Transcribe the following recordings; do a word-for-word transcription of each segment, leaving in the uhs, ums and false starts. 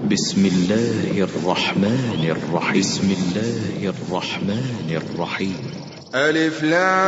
بسم الله الرحمن الرحيم بسم الله الرحمن الرحيم ألف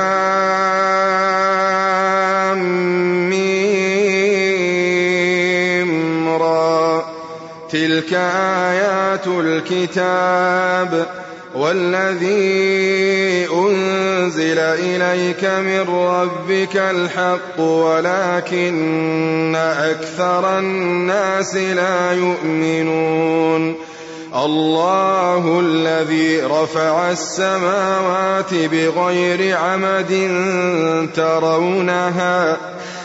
لام ميم را تلك آيات الكتاب والذي أنزل إليك من ربك الحق ولكن أكثر الناس لا يؤمنون الله الذي رفع السماوات بغير عمد ترونها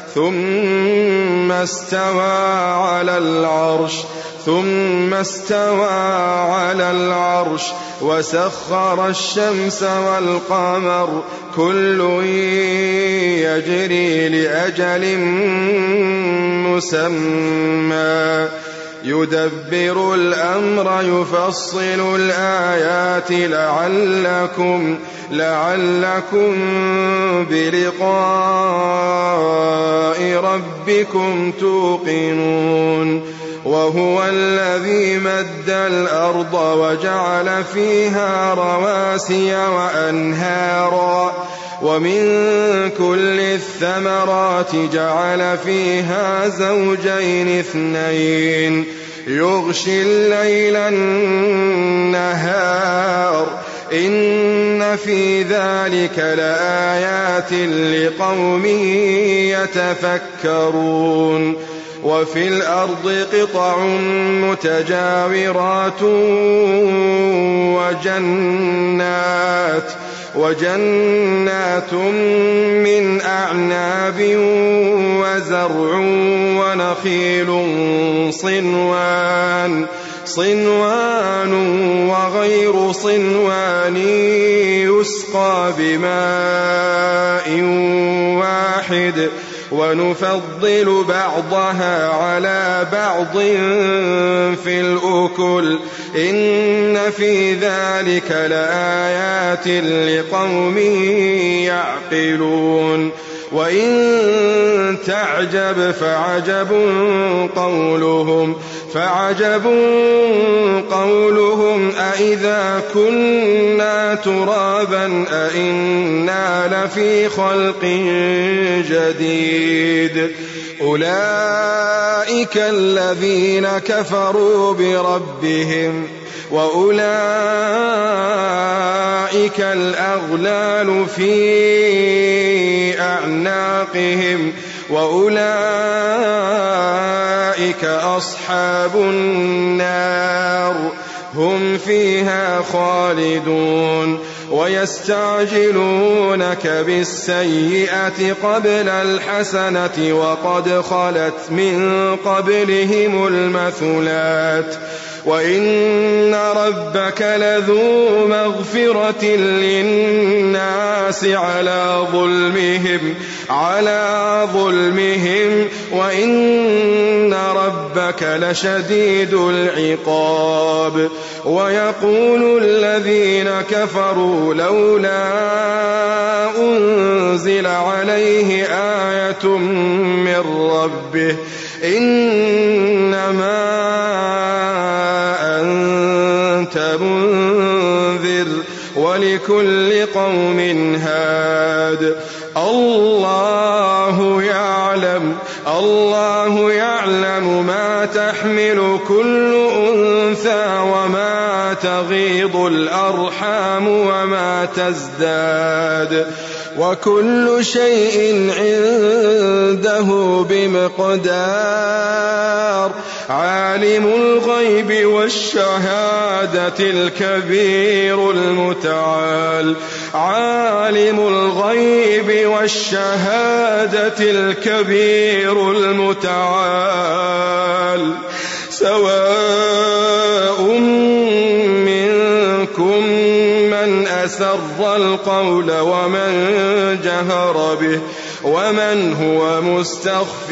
ثم استوى على العرش ثم استوى على العرش وسخر الشمس والقمر كل يجري لأجل مسمى يدبر الأمر يفصل الآيات لعلكم لعلكم بلقاء ربكم توقنون وهو الذي مد الأرض وجعل فيها رواسي وأنهارا ومن كل الثمرات جعل فيها زوجين اثنين يغشي الليل النهار إن في ذلك لآيات لقوم يتفكرون وفي الأرض قطع متجاورات وجنات وجنات من أعناب وزرع ونخيل صنوان صنوان وغير صنوان يسقى بماء واحد ونفضل بعضها على بعض في الأكل إن في ذلك لآيات لقوم يعقلون وإن تعجب فعجب قولهم فعجب قولهم أإذا كنا ترابا أإنا لفي خلق جديد أولئك الذين كفروا بربهم وأولئك الأغلال في أعناقهم وأولئك أصحاب النار هم فيها خالدون ويستعجلونك بالسيئة قبل الحسنة وقد خلت من قبلهم المثلات وإن ربك لذو مغفرة للناس على ظلمهم على ظلمهم وإن ربك لشديد العقاب ويقول الذين كفروا لولا أنزل عليه آية من ربه إنما أنت منذر ولكل قوم هاد الله يعلم الله يعلم ما تحمل كل أنثى وما تغيض الأرحام وما تزداد وكل شيء عنده بمقدار عالم الغيب والشهادة الكبير المتعال عالم الغيب والشهادة الكبير المتعال سواء منكم من أسر القول ومن جهر به ومن هو مستخف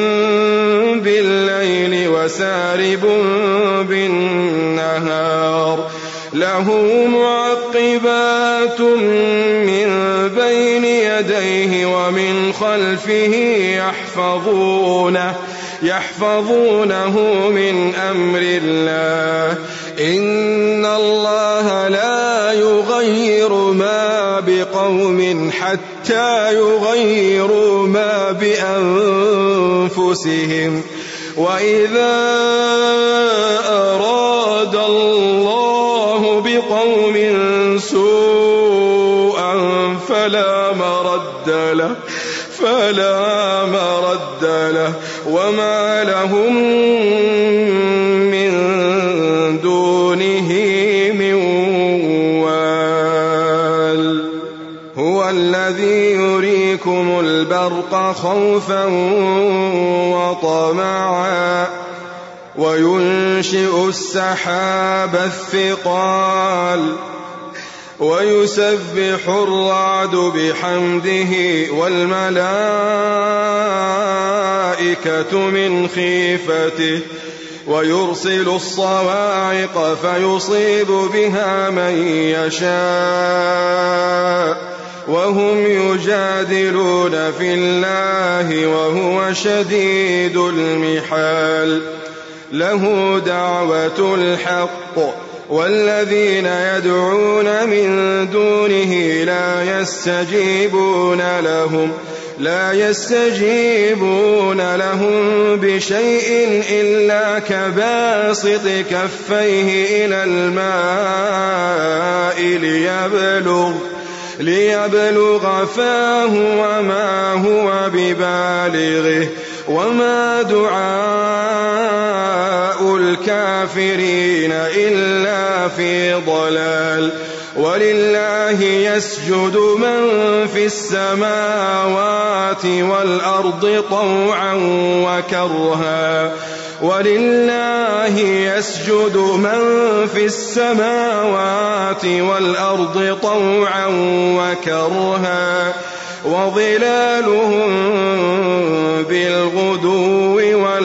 بالليل وسارب بالنهار له معقبات من بين يديه ومن خلفه يحفظونه يحفظونه من أمر الله إن الله لا يغير ما بقوم حتى يغيروا ما بأنفسهم وإذا أراد الله بقوم سوءا فلا مرد له فلا مرد له وما لهم من دونه من وال هو الذي يريكم البرق خوفا وطمعا وينشئ السحاب الثقال ويسبح الرعد بحمده والملائكة من خيفته ويرسل الصواعق فيصيب بها من يشاء وهم يجادلون في الله وهو شديد المحال له دعوة الحق والذين يدعون من دونه لا يستجيبون لهم لا يستجيبون لهم بشيء إلا كباسط كفيه إلى الماء ليبلغ ليبلغ فاه وما هو ببالغه وما دعاء الكافرين إلا في ضلال ولله يسجد من في السماوات والأرض طوعا وكرها ولله يسجد من في السماوات والأرض طوعا وكرها وظلالهم بالغدو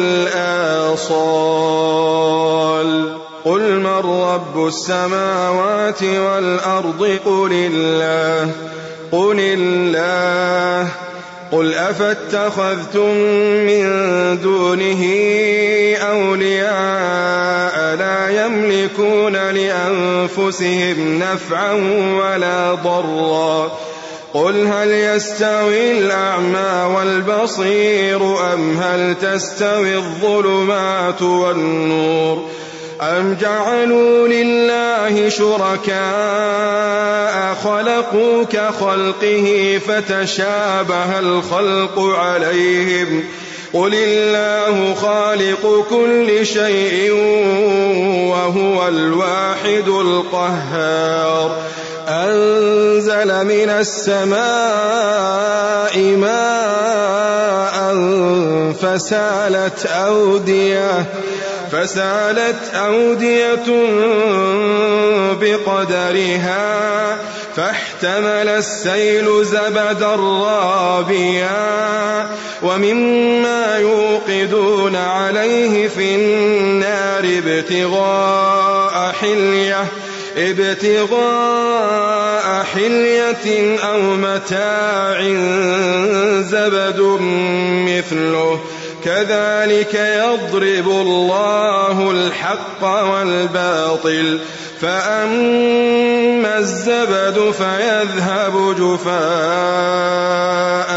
والآصال قل من رب السماوات والأرض قل الله قل الله قل أفاتخذتم من دونه أولياء لا يملكون لأنفسهم نفعا ولا ضرا قل هل يستوي الأعمى والبصير أم هل تستوي الظلمات والنور أم جعلوا لله شركاء خلقوا كخلقه فتشابه الخلق عليهم قل الله خالق كل شيء وهو الواحد القهار أنزل من السماء ماء فسالت أودية فسالت أودية بقدرها فاحتمل السيل زبدا رابيا ومما يوقدون عليه في النار ابتغاء حلية ابتغاء حلية أو متاع زبد مثله كذلك يضرب الله الحق والباطل فأما الزبد فيذهب جفاء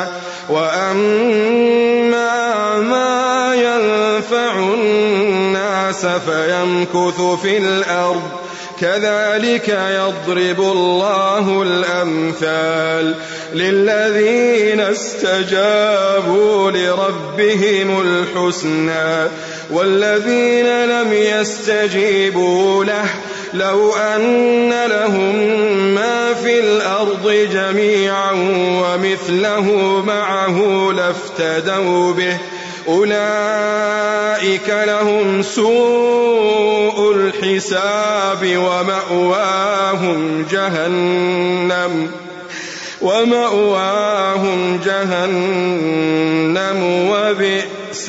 وأما ما ينفع الناس فيمكث في الأرض كذلك يضرب الله الأمثال للذين استجابوا لربهم الحسنى والذين لم يستجيبوا له لو أن لهم ما في الأرض جميعا ومثله معه لافتدوا به أولئك لهم سوء الحساب ومأواهم جهنم ومأواهم جهنم وبئس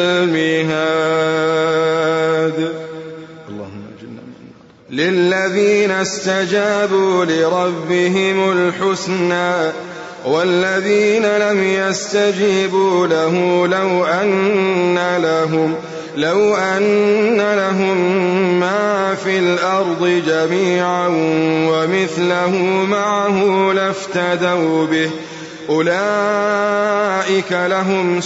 المهاد. اللهم اجعلنا من النار. للذين استجابوا لربهم الحسنى والذين لم يستجيبوا له لو أن لهم لو أن لهم ما في الأرض جميعا ومثله معه لافتدوا به أولئك لهم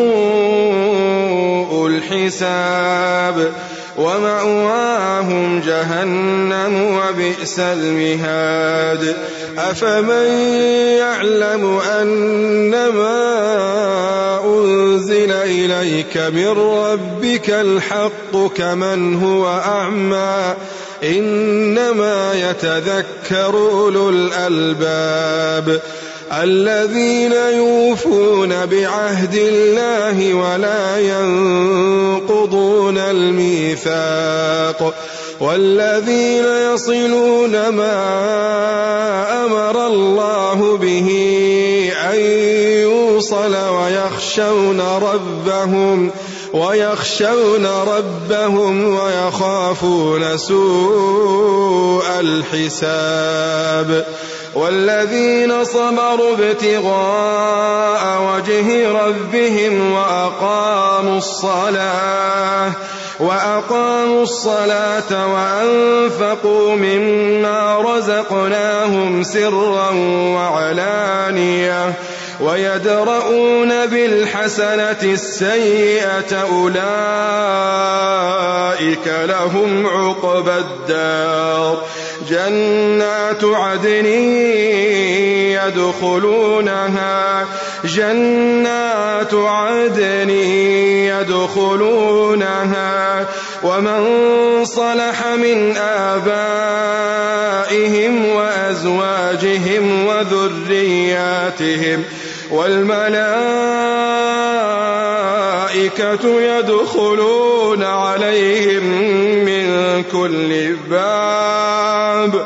سوء الحساب ومأواهم جهنم وبئس المهاد أفمن يعلم أنما أنزل إليك من ربك الحق كمن هو أعمى إنما يتذكر أولو الألباب الذين يوفون بعهد الله ولا ينقضون الميثاق والذين يصلون ما أمر الله به أن يوصل ويخشون ربهم ويخشون ربهم ويخافون سوء الحساب والذين صبروا ابتغاء وجه ربهم وأقاموا الصلاة وأقاموا الصلاة وأنفقوا مما رزقناهم سرا وعلانية ويدرؤون بالحسنة السيئة أولئك لهم عقبى الدار جنات عدن يدخلونها جنات عدن يدخلونها ومن صلح من آبائهم وأزواجهم وذرياتهم والملائكة يدخلون عليهم من كل باب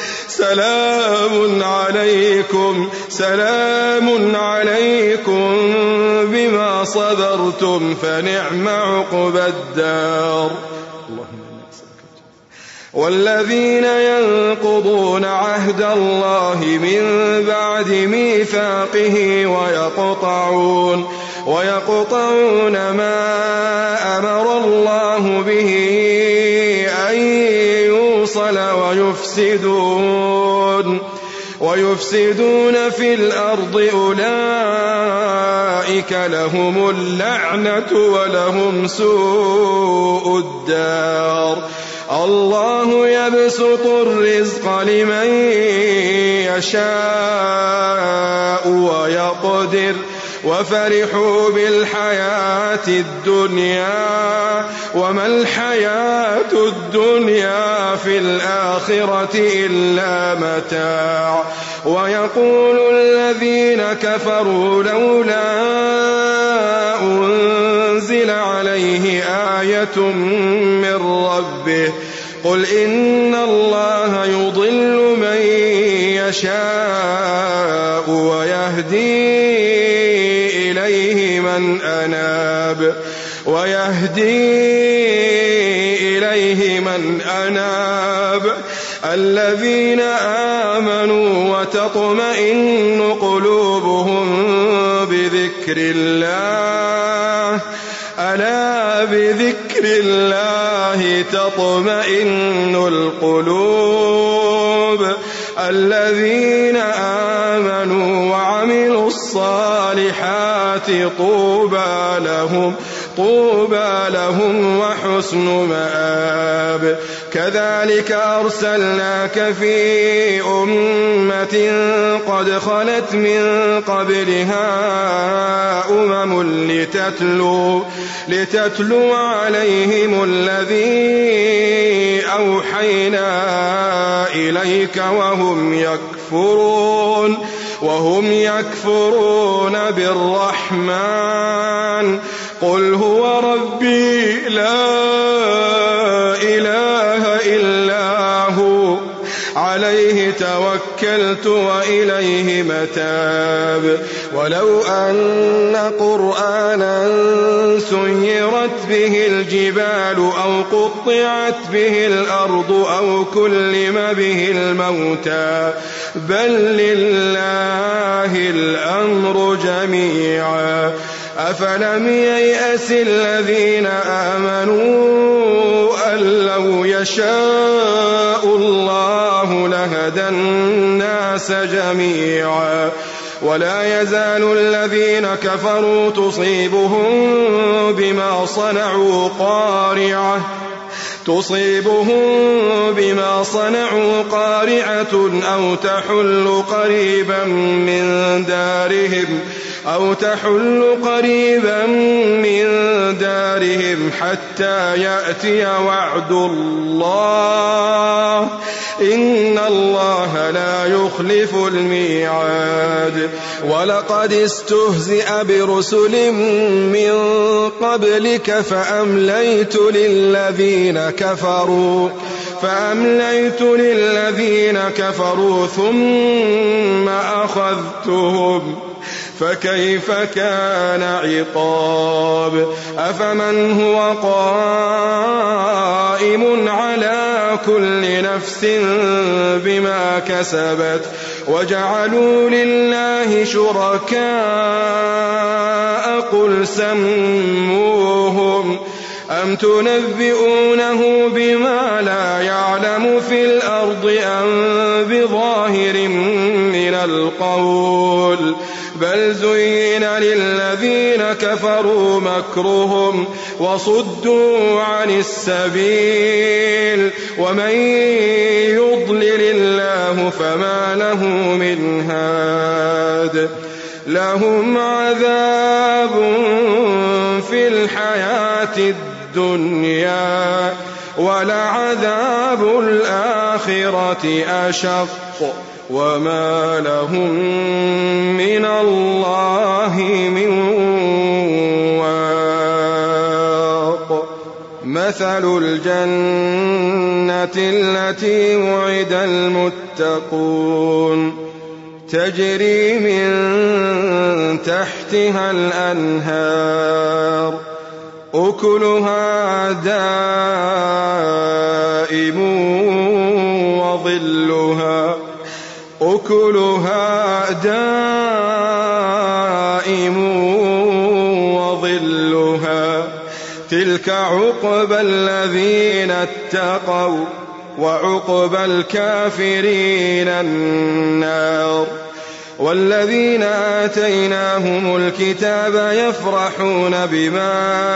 سلام عليكم سلام عليكم بما صبرتم فنعم عقبى الدار والذين ينقضون عهد الله من بعد ميثاقه ويقطعون ويقطعون ما أمر الله به أن يوصل ويفسدون ويفسدون في الأرض أولئك لهم اللعنة ولهم سوء الدار الله يبسط الرزق لمن يشاء ويقدر وفرحوا بالحياة الدنيا وما الحياة الدنيا في الآخرة إلا متاع ويقول الذين كفروا لولا أنزل عليه آية من ربه قل إن الله يضل من يشاء ويهدي إليه من أناب ويهدي إليه من أناب الذين آمنوا وتطمئن قلوبهم بذكر الله ألا بذكر الله تطمئن القلوب الذين آمنوا وعملوا الصالحات طوبى لهم طوبى لهم وحسن مآب كذلك أرسلناك في أمة قد خلت من قبلها أمم لتتلو, لتتلو عليهم الذي أوحينا إليك وهم يكفرون وهم يكفرون بالرحمن قل هو ربي لا إله إلا هو عليه توكلت وإليه متاب ولو أن قرآنا سيرت به الجبال أو قطعت به الأرض أو كلم به الموتى بل لله الأمر جميعا أفلم ييأس الذين آمنوا أن لو يشاء الله لهدى الناس جميعا ولا يزال الذين كفروا تصيبهم بما صنعوا قارعة تصيبهم بما صنعوا قارعة أو تحل قريبا من دارهم أو تحل قريبا من دارهم حتى يأتي وعد الله إن الله لا يخلف الميعاد ولقد استهزئ برسل من قبلك فأمليت للذين كفروا فأمليت للذين كفروا ثم أخذتهم فكيف كان عقاب أفمن هو قائم على كل نفس بما كسبت وجعلوا لله شركاء قل سموهم أم تنبئونه بما لا يعلم في الأرض أم بظاهر من القول بل زين للذين كفروا مكرهم وصدوا عن السبيل ومن يضلل الله فما له من هاد لهم عذاب في الحياة الدنيا ولعذاب الآخرة أشق وما لهم من الله من واق مثل الجنة التي وعد المتقون تجري من تحتها الأنهار أكلها دائم وظلها أكلها دائم وظلها تلك عقبى الذين اتقوا وعقبى الكافرين النار والذين آتيناهم الكتاب يفرحون بما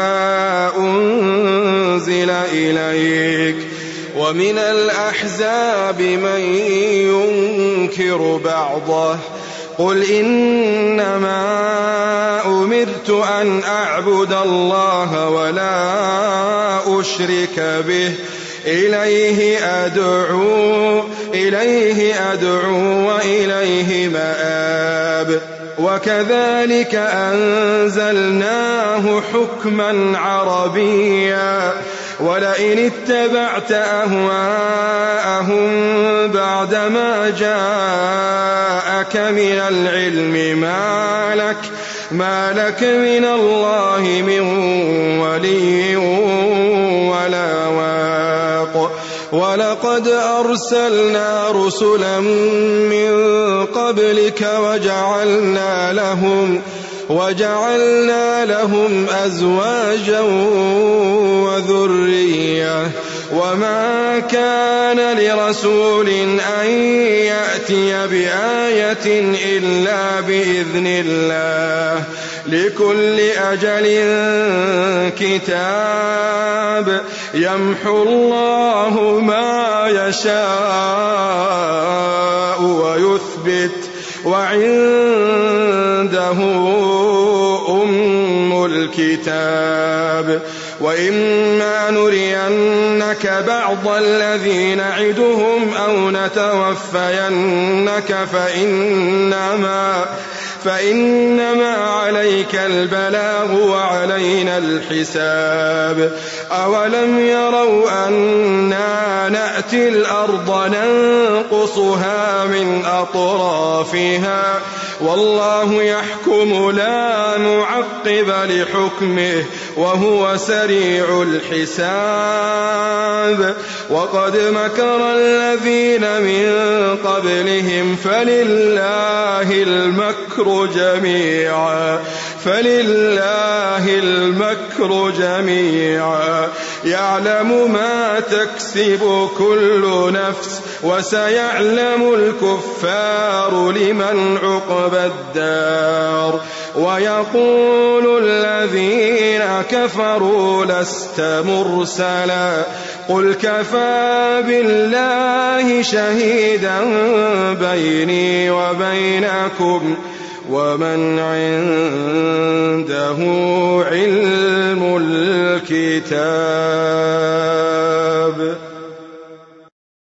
أنزل إليك ومن الأحزاب من ينكر بعضه قل إنما أمرت أن أعبد الله ولا أشرك به إليه أدعو إليه أدعو وإليه مآب وكذلك أنزلناه حكما عربيا ولئن اتبعت أهواءهم بعدما جاءك من العلم ما لك ما لك من الله من ولي ولا واق ولقد أرسلنا رسلا من قبلك وجعلنا لهم وجعلنا لهم أزواجا وذرية وما كان لرسول أن يأتي بآية إلا بإذن الله لكل أجل كتاب يمحو الله ما يشاء ويثبت وعنده أم الكتاب وإما نرينك بعض الذي نعدهم أو نتوفينك فإنما فإنما عليك البلاغ وعلينا الحساب أولم يروا أنا نأتي نأتي الأرض ننقصها من أطرافها والله يحكم لا معقب لحكمه وهو سريع الحساب. وقد مكر الذين من قبلهم فلله المكر جميعا فلله المكر جميعا يعلم ما تكسب كل نفس وسيعلم الكفار لمن عقبى الدار. ويقول الذين كفروا لست مرسلا قل كفى بالله شهيدا بيني وبينكم ومن عنده